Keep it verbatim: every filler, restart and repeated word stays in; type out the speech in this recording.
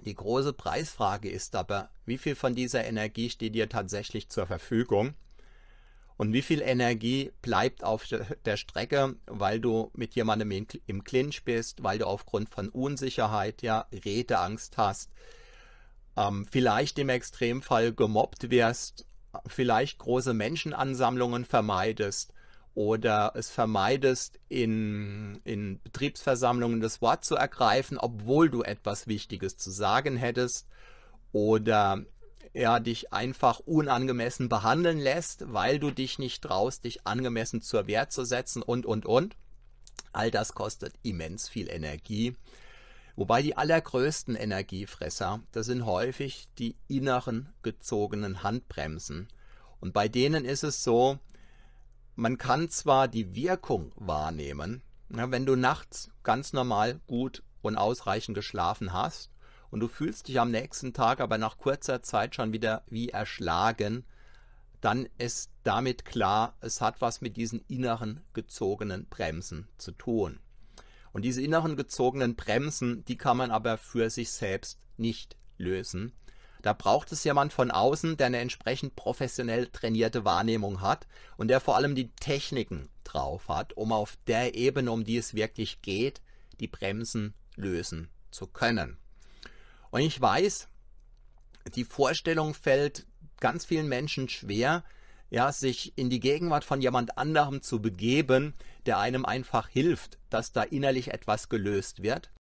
Die große Preisfrage ist aber, wie viel von dieser Energie steht dir tatsächlich zur Verfügung und wie viel Energie bleibt auf der Strecke, weil du mit jemandem im Clinch bist, weil du aufgrund von Unsicherheit, ja, Redeangst hast, ähm, vielleicht im Extremfall gemobbt wirst, vielleicht große Menschenansammlungen vermeidest oder es vermeidest, in, in Betriebsversammlungen das Wort zu ergreifen, obwohl du etwas Wichtiges zu sagen hättest, oder ja, dich einfach unangemessen behandeln lässt, weil du dich nicht traust, dich angemessen zur Wehr zu setzen und, und, und. All das kostet immens viel Energie. Wobei die allergrößten Energiefresser, das sind häufig die inneren gezogenen Handbremsen. Und bei denen ist es so, man kann zwar die Wirkung wahrnehmen, ja, wenn du nachts ganz normal gut und ausreichend geschlafen hast und du fühlst dich am nächsten Tag aber nach kurzer Zeit schon wieder wie erschlagen, dann ist damit klar, es hat was mit diesen inneren gezogenen Bremsen zu tun. Und diese inneren gezogenen Bremsen, die kann man aber für sich selbst nicht lösen. Da braucht es jemand von außen, der eine entsprechend professionell trainierte Wahrnehmung hat und der vor allem die Techniken drauf hat, um auf der Ebene, um die es wirklich geht, die Bremsen lösen zu können. Und ich weiß, die Vorstellung fällt ganz vielen Menschen schwer, ja, sich in die Gegenwart von jemand anderem zu begeben, der einem einfach hilft, dass da innerlich etwas gelöst wird.